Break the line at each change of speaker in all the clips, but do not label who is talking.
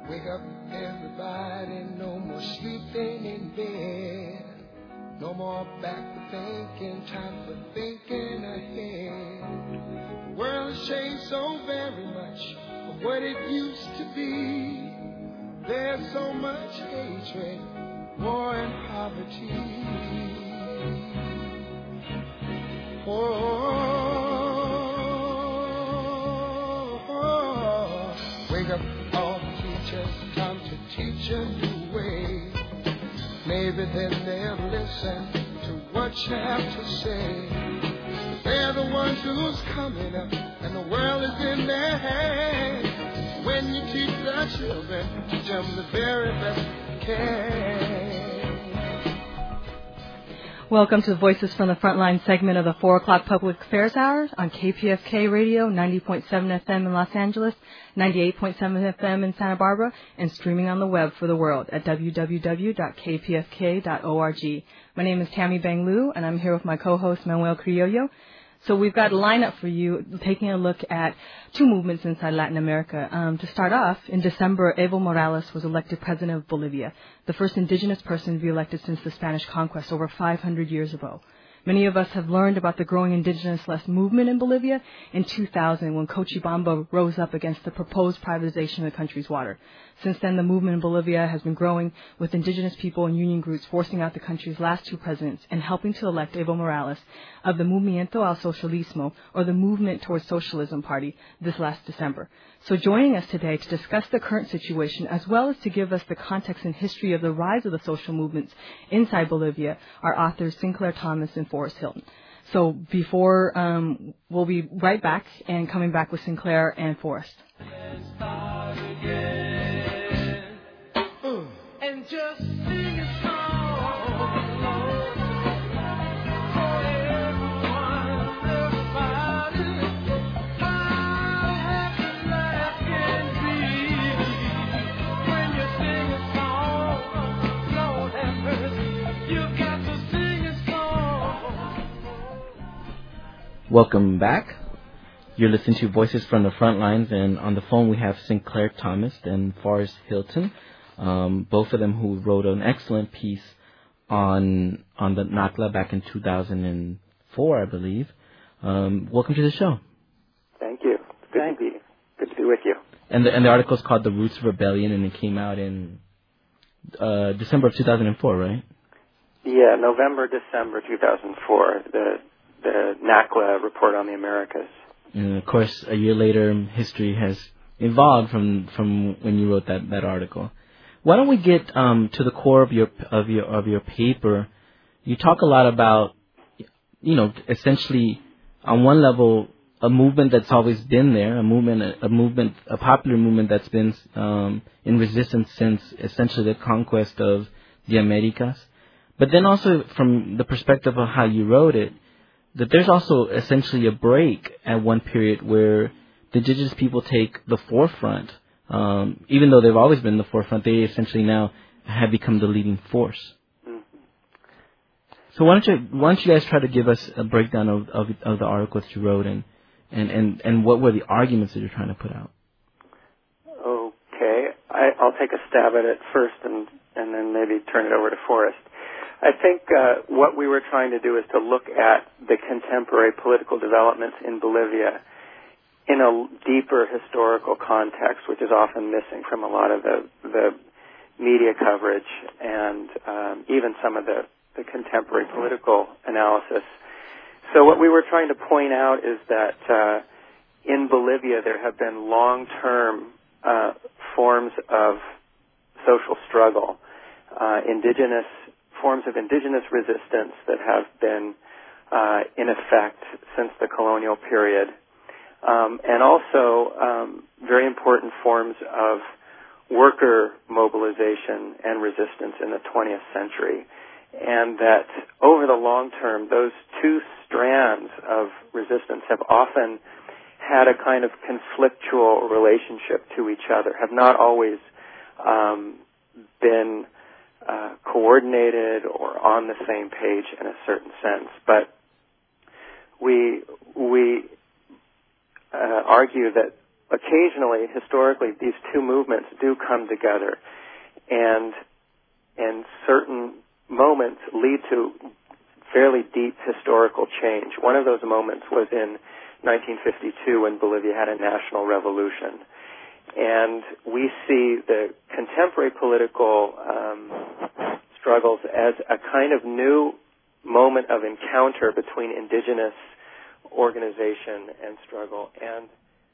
Wake up, everybody, no more sleeping in bed. No more back thinking, time for thinking ahead. The world has changed so very much from what it used to be. There's so much hatred, war and poverty. Wake up, all the teachers, time to teach a new way. Maybe then they'll listen to what you have to say. They're the ones who's coming up, and the world is in their hands. When you teach the children, teach them the very best you can.
Welcome to the Voices from the Frontline segment of the 4 o'clock Public Affairs Hour on KPFK Radio, 90.7 FM in Los Angeles, 98.7 FM in Santa Barbara, and streaming on the web for the world at www.kpfk.org. My name is Tammy Bang Liu, and I'm here with my co-host Manuel Criollo. So we've got a lineup for you, taking a look at two movements inside Latin America. To start off, in December, Evo Morales was elected president of Bolivia, the first indigenous person to be elected since the Spanish conquest over 500 years ago. Many of us have learned about the growing indigenous left movement in Bolivia in 2000 when Cochabamba rose up against the proposed privatization of the country's water. Since then, the movement in Bolivia has been growing, with indigenous people and union groups forcing out the country's last two presidents and helping to elect Evo Morales of the Movimiento al Socialismo, or the Movement Towards Socialism Party, this last December. So joining us today to discuss the current situation, as well as to give us the context and history of the rise of the social movements inside Bolivia, are authors Sinclair Thomas and Forrest Hilton. So before, we'll be right back and coming back with Sinclair and Forrest.
And just sing a song for everyone, everybody. How happy life can be when you sing a song. Lord have mercy, you got to sing a song.
Welcome back. You're listening to Voices from the Front Lines, and on the phone we have Sinclair Thomas and Forrest Hilton. Both of them who wrote an excellent piece on the NACLA back in 2004, I believe. Welcome to the show.
Thank you. Good to be with you.
And the article is called "The Roots of Rebellion," and it came out in December of 2004, right?
Yeah, December 2004. The NACLA report on the Americas.
And of course, a year later, history has evolved from when you wrote that article. Why don't we get to the core of your paper? You talk a lot about, essentially, on one level, a movement that's always been there, a popular movement that's been in resistance since essentially the conquest of the Americas. But then also from the perspective of how you wrote it, that there's also essentially a break at one period where the indigenous people take the forefront. Even though they've always been in the forefront, they essentially now have become the leading force. Mm-hmm. So why don't you guys try to give us a breakdown of the article that you wrote and what were the arguments that you're trying to put out?
Okay, I'll take a stab at it first and then maybe turn it over to Forrest. I think what we were trying to do is to look at the contemporary political developments in Bolivia in a deeper historical context, which is often missing from a lot of the media coverage and even some of the contemporary political analysis. So what we were trying to point out is that in Bolivia there have been long-term forms of social struggle, forms of indigenous resistance that have been in effect since the colonial period. And also very important forms of worker mobilization and resistance in the 20th century. And that over the long term, those two strands of resistance have often had a kind of conflictual relationship to each other, have not always been coordinated or on the same page in a certain sense. But we argue that occasionally, historically, these two movements do come together, and certain moments lead to fairly deep historical change. One of those moments was in 1952 when Bolivia had a national revolution. And we see the contemporary political struggles as a kind of new moment of encounter between indigenous organization and struggle and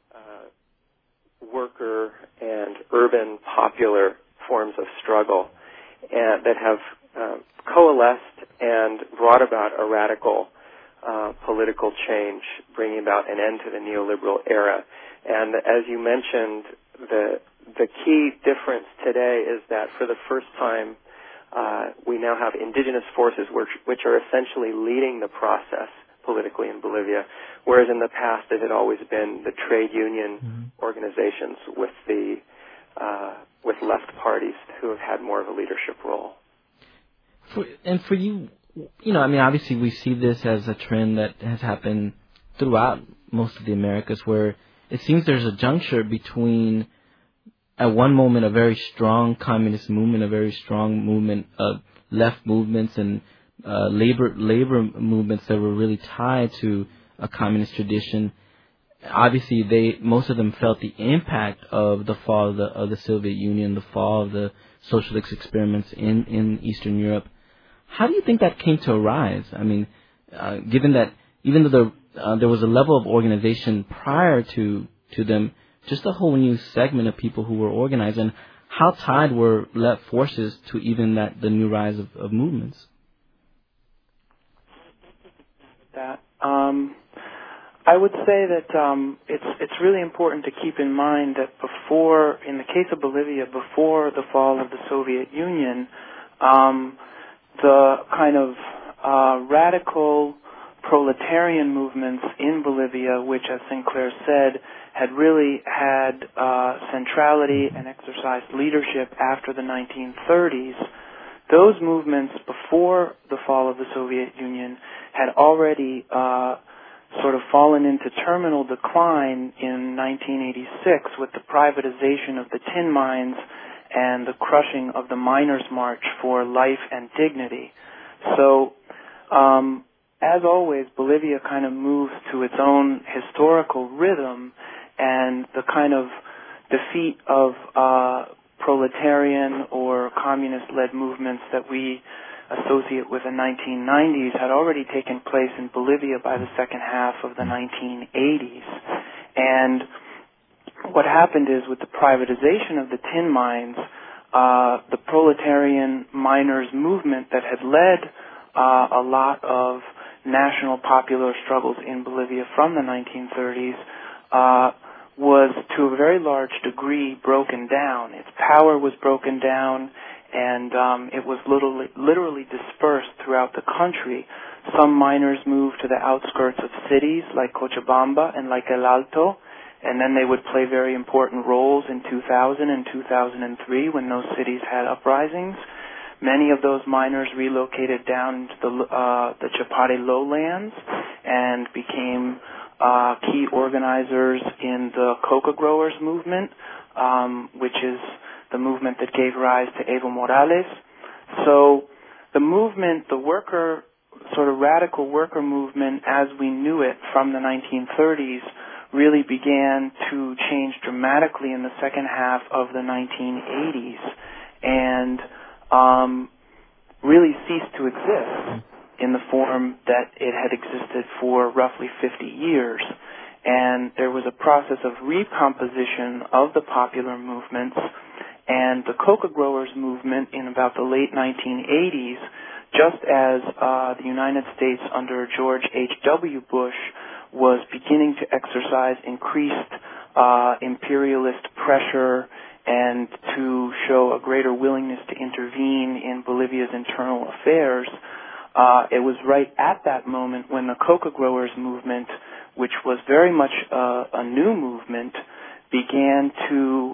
worker and urban popular forms of struggle that have coalesced and brought about a radical political change, bringing about an end to the neoliberal era. And as you mentioned, the key difference today is that for the first time, we now have indigenous forces which are essentially leading the process politically in Bolivia, whereas in the past it had always been the trade union organizations with left parties who have had more of a leadership role.
For you, I mean, obviously we see this as a trend that has happened throughout most of the Americas, where it seems there's a juncture between, at one moment, a very strong communist movement, a very strong movement of left movements and labor movements that were really tied to a communist tradition. Obviously, most of them felt the impact of the fall of the Soviet Union, the fall of the socialist experiments in Eastern Europe. How do you think that came to arise? I mean, given that even though there was a level of organization prior to them, just a whole new segment of people who were organized, and how tied were left forces to even the new rise of movements?
I would say that it's really important to keep in mind that in the case of Bolivia, before the fall of the Soviet Union, the kind of radical proletarian movements in Bolivia, which, as Sinclair said, had really had centrality and exercised leadership after the 1930s, those movements before the fall of the Soviet Union had already sort of fallen into terminal decline in 1986 with the privatization of the tin mines and the crushing of the Miners' March for Life and Dignity. So, as always, Bolivia kind of moves to its own historical rhythm, and the kind of defeat of proletarian or communist-led movements that we associate with the 1990s had already taken place in Bolivia by the second half of the 1980s. And what happened is, with the privatization of the tin mines, the proletarian miners' movement that had led a lot of national popular struggles in Bolivia from the 1930s was to a very large degree broken down. Its power was broken down, and it was literally dispersed throughout the country. Some miners moved to the outskirts of cities like Cochabamba and like El Alto, and then they would play very important roles in 2000 and 2003 when those cities had uprisings. Many of those miners relocated down to the Chapare lowlands and became key organizers in the coca growers movement, which is the movement that gave rise to Evo Morales. So the movement, the worker, sort of radical worker movement as we knew it from the 1930s, really began to change dramatically in the second half of the 1980s and really ceased to exist in the form that it had existed for roughly 50 years. And there was a process of recomposition of the popular movements, and the coca growers movement in about the late 1980s, just as the United States under George H.W. Bush was beginning to exercise increased imperialist pressure and to show a greater willingness to intervene in Bolivia's internal affairs, it was right at that moment when the coca growers movement, which was very much a new movement, began to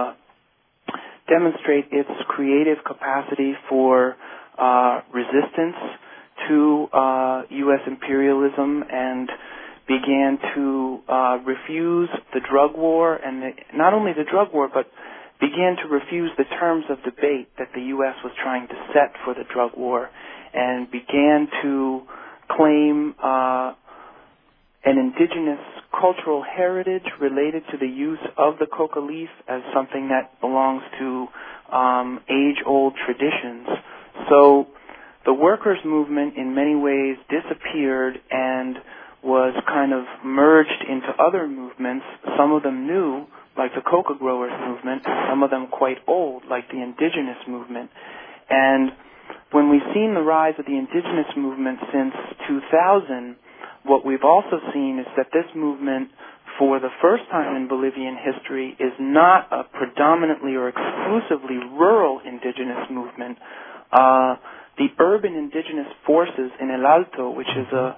demonstrate its creative capacity for resistance to U.S. imperialism and began to refuse the drug war, and not only the drug war, but began to refuse the terms of debate that the U.S. was trying to set for the drug war, and began to claim an indigenous cultural heritage related to the use of the coca leaf as something that belongs to age-old traditions. So the workers' movement in many ways disappeared and was kind of merged into other movements, some of them new, like the coca growers movement, and some of them quite old, like the indigenous movement. And when we've seen the rise of the indigenous movement since 2000, what we've also seen is that this movement, for the first time in Bolivian history, is not a predominantly or exclusively rural indigenous movement. The urban indigenous forces in El Alto, which is a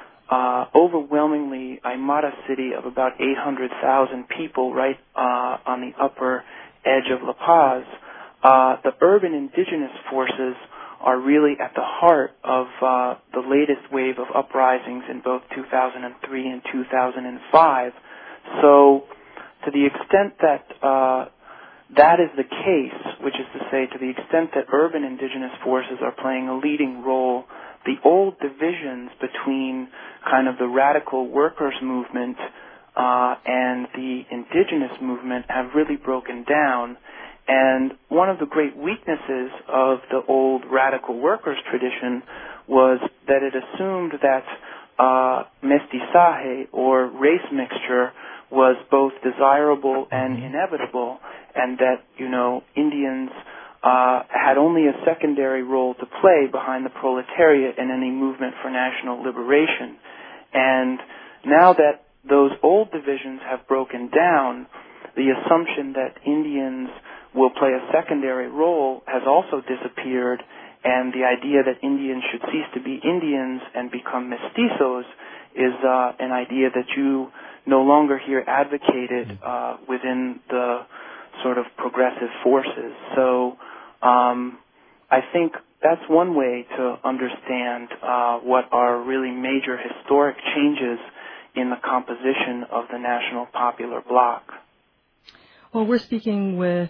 overwhelmingly Aymara city of about 800,000 people right on the upper edge of La Paz, the urban indigenous forces are really at the heart of the latest wave of uprisings in both 2003 and 2005. So to the extent that that is the case, which is to say to the extent that urban indigenous forces are playing a leading role, the old divisions between kind of the radical workers' movement and the indigenous movement have really broken down. And one of the great weaknesses of the old radical workers' tradition was that it assumed that mestizaje, or race mixture, was both desirable and inevitable, and that, Indians had only a secondary role to play behind the proletariat in any movement for national liberation. And now that those old divisions have broken down, the assumption that Indians will play a secondary role has also disappeared, and the idea that Indians should cease to be Indians and become mestizos is an idea that you no longer hear advocated within the sort of progressive forces. So I think that's one way to understand what are really major historic changes in the composition of the National Popular Bloc.
Well, we're speaking with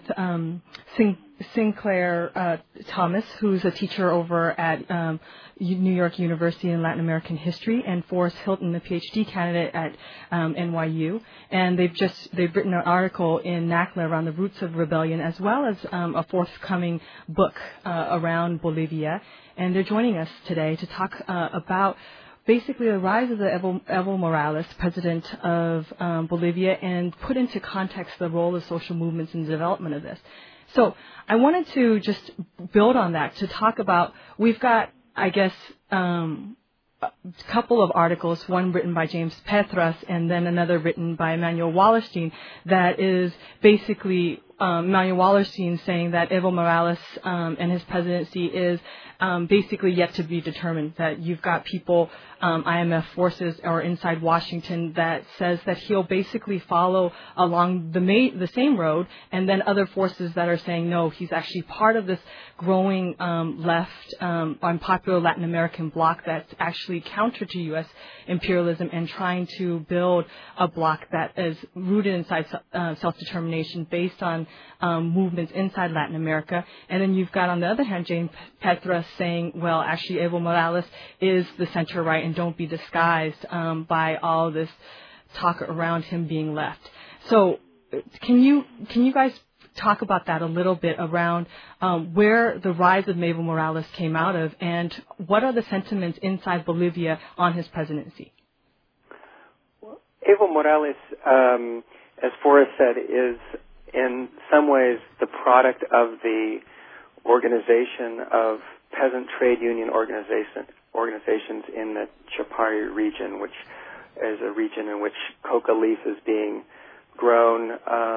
Sinclair Thomas, who's a teacher over at New York University in Latin American History, and Forrest Hilton, a PhD candidate at NYU. And they've written an article in NACLA around the roots of rebellion, as well as a forthcoming book around Bolivia. And they're joining us today to talk about basically the rise of the Evo Morales, president of Bolivia, and put into context the role of social movements in the development of this. So I wanted to just build on that to talk about, we've got, I guess, a couple of articles, one written by James Petras and then another written by Emmanuel Wallerstein, that is basically Emmanuel Wallerstein saying that Evo Morales and his presidency is basically yet to be determined, that you've got people, IMF forces or inside Washington, that says that he'll basically follow along the same road, and then other forces that are saying no, he's actually part of this growing left unpopular Latin American bloc that's actually counter to U.S. imperialism and trying to build a bloc that is rooted inside self-determination based on movements inside Latin America. And then you've got, on the other hand, James Petras saying, well, actually Evo Morales is the center-right and don't be disguised by all this talk around him being left. So can you guys talk about that a little bit around where the rise of Evo Morales came out of, and what are the sentiments inside Bolivia on his presidency?
Well, Evo Morales, as Forrest said, is in some ways the product of the organization of peasant trade union organizations in the Chapare region, which is a region in which coca leaf is being grown,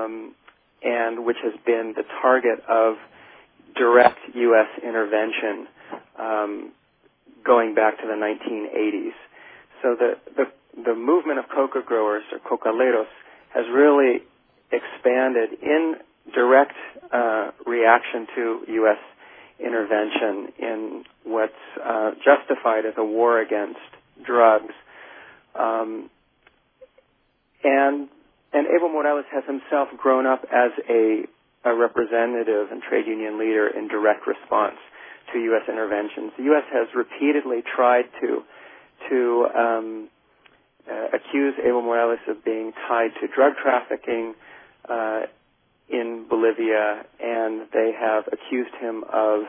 and which has been the target of direct U.S. intervention going back to the 1980s. So the movement of coca growers, or cocaleros, has really expanded in direct reaction to U.S. intervention in what's justified as a war against drugs. and Evo Morales has himself grown up as a representative and trade union leader in direct response to U.S. interventions. The U.S. has repeatedly tried to accuse Evo Morales of being tied to drug trafficking in Bolivia, and they have accused him of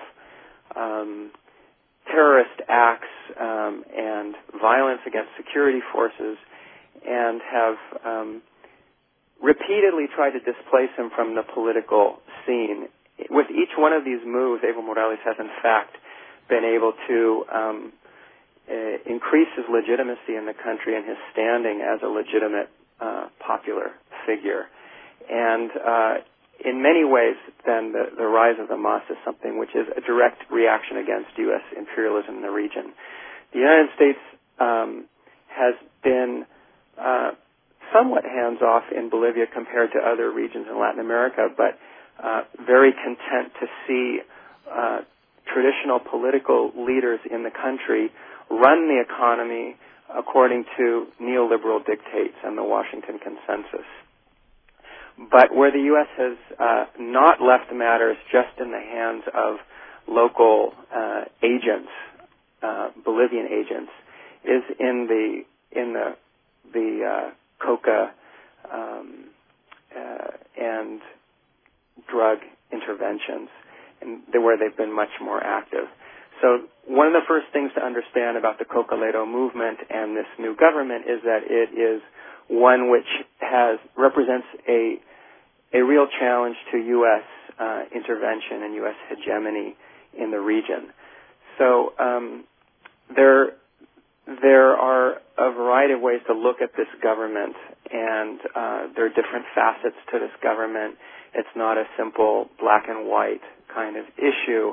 terrorist acts and violence against security forces, and have repeatedly tried to displace him from the political scene. With each one of these moves, Evo Morales has in fact been able to increase his legitimacy in the country and his standing as a legitimate popular figure. And in many ways, then, the rise of the MAS is something which is a direct reaction against U.S. imperialism in the region. The United States has been somewhat hands-off in Bolivia compared to other regions in Latin America, but very content to see traditional political leaders in the country run the economy according to neoliberal dictates and the Washington Consensus. But where the U.S. has not left matters just in the hands of local agents, Bolivian agents, is in the coca and drug interventions, and where they've been much more active. So one of the first things to understand about the Cocaledo movement and this new government is that it is one which represents a real challenge to U.S. intervention and U.S. hegemony in the region. So there are a variety of ways to look at this government, and there are different facets to this government. It's not a simple black and white kind of issue.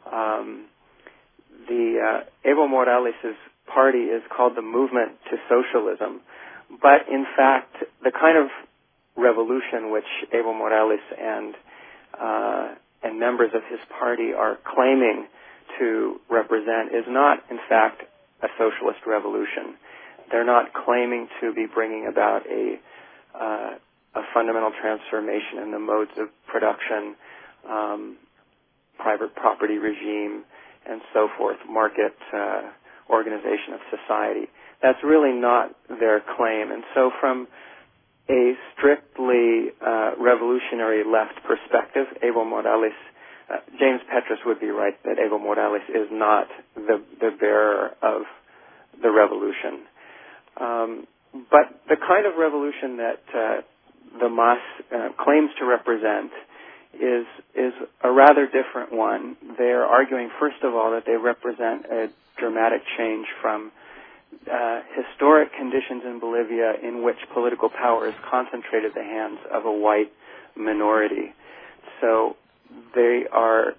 Evo Morales' party is called the Movement to Socialism, but in fact, the kind of revolution which Evo Morales and members of his party are claiming to represent is not, in fact, a socialist revolution. They're not claiming to be bringing about a fundamental transformation in the modes of production, private property regime, and so forth, market organization of society. That's really not their claim. And so from a strictly revolutionary left perspective, Evo Morales, James Petrus would be right that Evo Morales is not the bearer of the revolution. But the kind of revolution that the MAS claims to represent is a rather different one. They are arguing, first of all, that they represent a dramatic change from historic conditions in Bolivia in which political power is concentrated in the hands of a white minority. So they are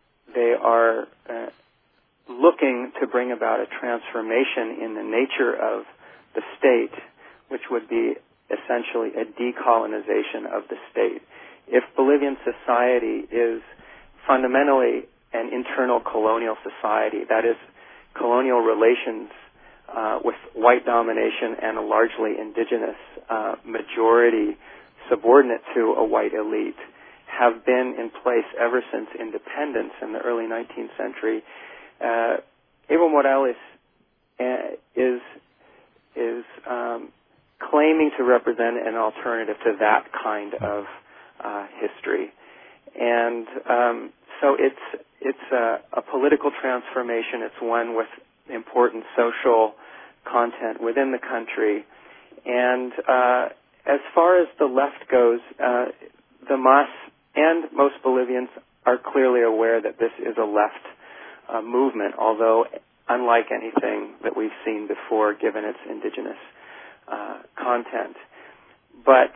looking to bring about a transformation in the nature of the state, which would be essentially a decolonization of the state. If Bolivian society is fundamentally an internal colonial society, that is, colonial relations with white domination and a largely indigenous majority subordinate to a white elite, have been in place ever since independence in the early 19th century. Evo Morales is claiming to represent an alternative to that kind of history, and so it's a political transformation. It's one with important social content within the country, and as far as the left goes, the MAS and most Bolivians are clearly aware that this is a left movement, although unlike anything that we've seen before, given its indigenous content. But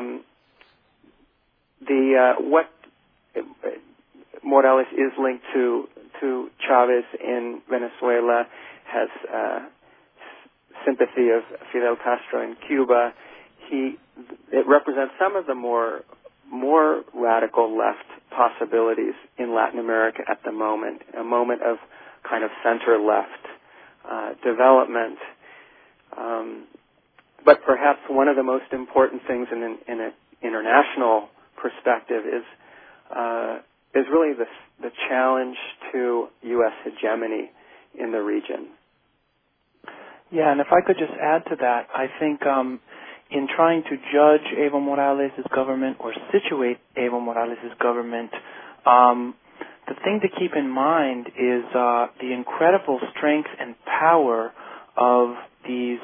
what Morales is linked to Chavez in Venezuela, has sympathy of Fidel Castro in Cuba. It represents some of the more radical left possibilities in Latin America at the moment, a moment of kind of center-left development. But perhaps one of the most important things in an international perspective is really the challenge to U.S. hegemony in the region.
Yeah, and if I could just add to that, I think in trying to judge Evo Morales' government or situate Evo Morales' government, the thing to keep in mind is the incredible strength and power of these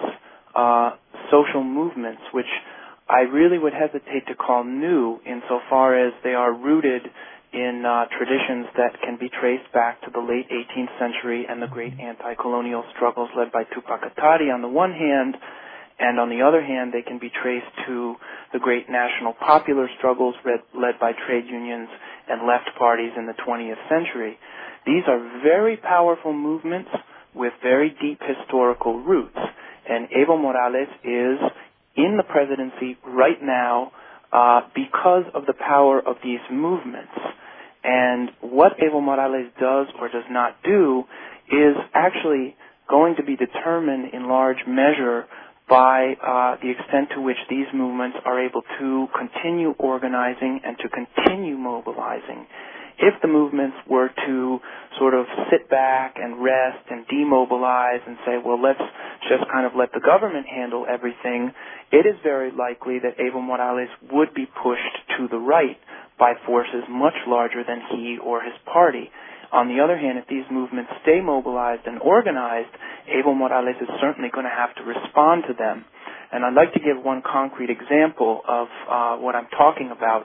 social movements, which I really would hesitate to call new insofar as they are rooted in traditions that can be traced back to the late 18th century and the great anti-colonial struggles led by Tupac Katari on the one hand, and on the other hand, they can be traced to the great national popular struggles led by trade unions and left parties in the 20th century. These are very powerful movements with very deep historical roots, and Evo Morales is in the presidency right now because of the power of these movements. And what Evo Morales does or does not do is actually going to be determined in large measure by the extent to which these movements are able to continue organizing and to continue mobilizing. If the movements were to sort of sit back and rest and demobilize and say, well, let's just kind of let the government handle everything, it is very likely that Evo Morales would be pushed to the right by forces much larger than he or his party. On the other hand, if these movements stay mobilized and organized, Evo Morales is certainly going to have to respond to them. And I'd like to give one concrete example of what I'm talking about.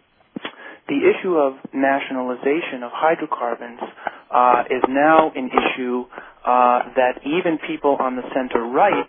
The issue of nationalization of hydrocarbons is now an issue that even people on the center right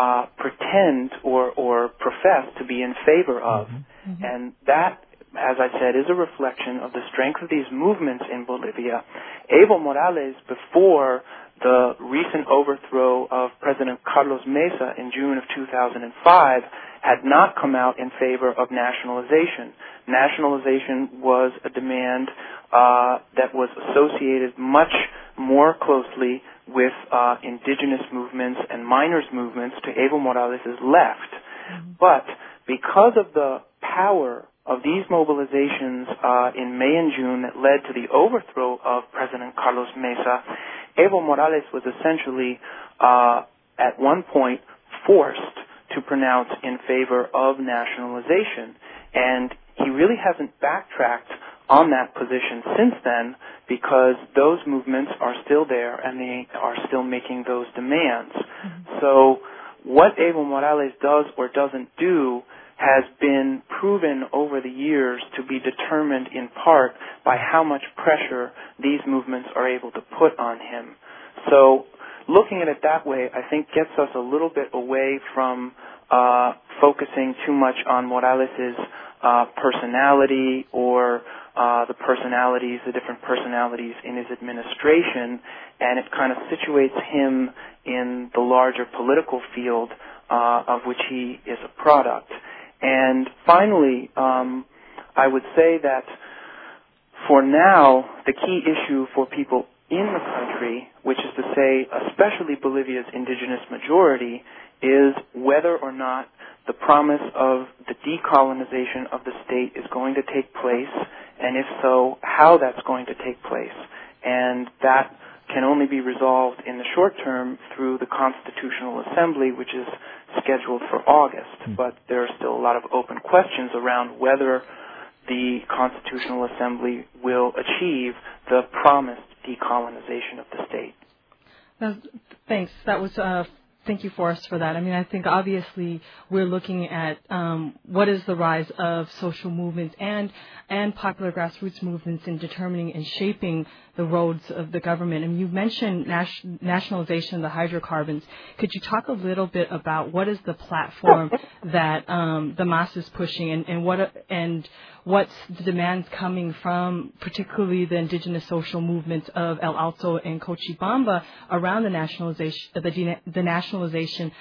pretend or profess to be in favor of. Mm-hmm. And that, as I said, is a reflection of the strength of these movements in Bolivia. Evo Morales, before the recent overthrow of President Carlos Mesa in June of 2005, had not come out in favor of nationalization. Nationalization was a demand that was associated much more closely with indigenous movements and miners' movements to Evo Morales' left. Mm-hmm. But because of the power of these mobilizations in May and June that led to the overthrow of President Carlos Mesa, Evo Morales was essentially at one point forced to pronounce in favor of nationalization. And he really hasn't backtracked on that position since then because those movements are still there and they are still making those demands. Mm-hmm. So what Evo Morales does or doesn't do has been proven over the years to be determined in part by how much pressure these movements are able to put on him. So looking at it that way, I think gets us a little bit away from focusing too much on Morales' personality or the different personalities in his administration, and it kind of situates him in the larger political field of which he is a product. And finally, I would say that for now, the key issue for people in the country, which is to say especially Bolivia's indigenous majority, is whether or not the promise of the decolonization of the state is going to take place, and if so, how that's going to take place. And that can only be resolved in the short term through the Constitutional Assembly, which is scheduled for August. But there are still a lot of open questions around whether the Constitutional Assembly will achieve the promised decolonization of the state.
Thanks. That was thank you, Forrest, for that. I mean, I think obviously we're looking at what is the rise of social movements and popular grassroots movements in determining and shaping the roads of the government. And you mentioned nationalization of the hydrocarbons. Could you talk a little bit about what is the platform that the MAS is pushing, and what's the demands coming from particularly the indigenous social movements of El Alto and Cochabamba around the nationalization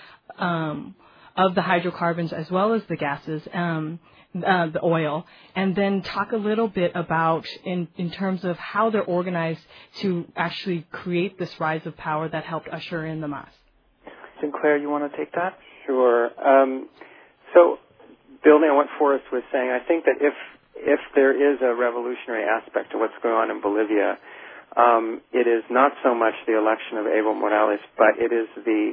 of the hydrocarbons as well as the gases, the oil, and then talk a little bit about in terms of how they're organized to actually create this rise of power that helped usher in the MAS.
Sinclair, you want to take that?
Sure. So, building on what Forrest was saying, I think that if there is a revolutionary aspect to what's going on in Bolivia, it is not so much the election of Evo Morales, but it is the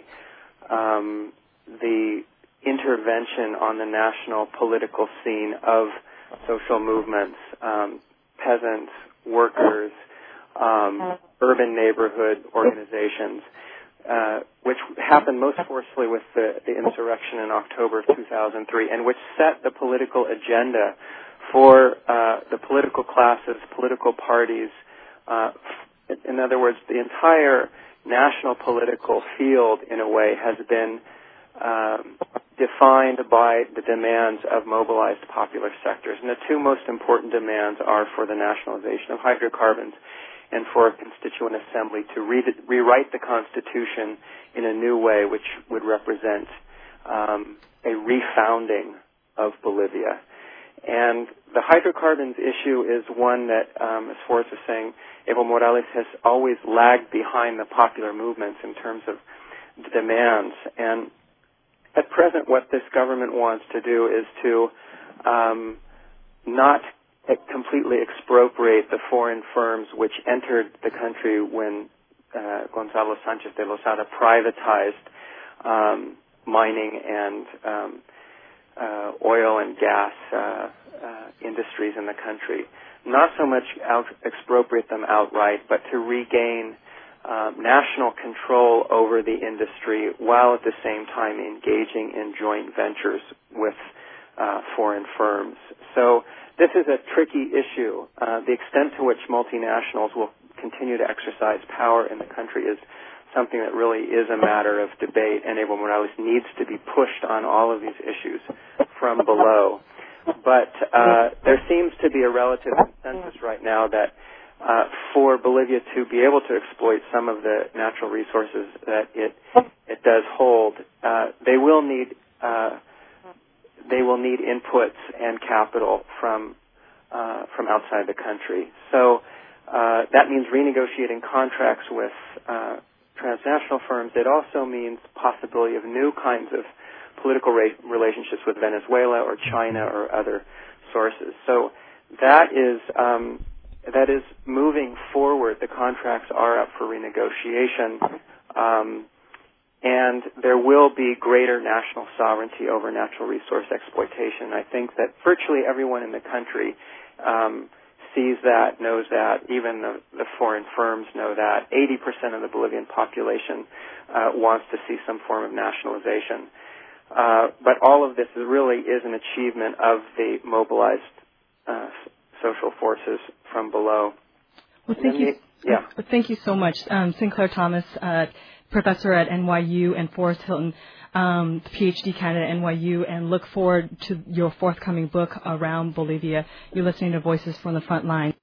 intervention on the national political scene of social movements, peasants, workers, urban neighborhood organizations, which happened most forcefully with the insurrection in October of 2003, and which set the political agenda for the political classes, political parties. In other words, the entire national political field, in a way, has been defined by the demands of mobilized popular sectors. And the two most important demands are for the nationalization of hydrocarbons and for a constituent assembly to rewrite the Constitution in a new way, which would represent a refounding of Bolivia. And the hydrocarbons issue is one that, as Forrest was saying, Evo Morales has always lagged behind the popular movements in terms of the demands. And at present, what this government wants to do is to not completely expropriate the foreign firms which entered the country when Gonzalo Sanchez de Lozada privatized mining and oil and gas industries in the country. Not so much expropriate them outright, but to regain national control over the industry while at the same time engaging in joint ventures with foreign firms. So this is a tricky issue. The extent to which multinationals will continue to exercise power in the country is something that really is a matter of debate, and Evo Morales needs to be pushed on all of these issues from below. But there seems to be a relative consensus right now that for Bolivia to be able to exploit some of the natural resources that it does hold, they will need inputs and capital from outside the country. So that means renegotiating contracts with transnational firms. It also means possibility of new kinds of political relationships with Venezuela or China or other sources. So that is moving forward. The contracts are up for renegotiation, and there will be greater national sovereignty over natural resource exploitation. I think that virtually everyone in the country sees that, knows that. Even the foreign firms know that. 80% of the Bolivian population wants to see some form of nationalization. But all of this really is an achievement of the mobilized social forces from below.
Well, thank you.
Yeah.
Thank you so much, Sinclair Thomas, professor at NYU, and Forrest Hilton, PhD candidate at NYU, and look forward to your forthcoming book around Bolivia. You're listening to Voices from the Front Line.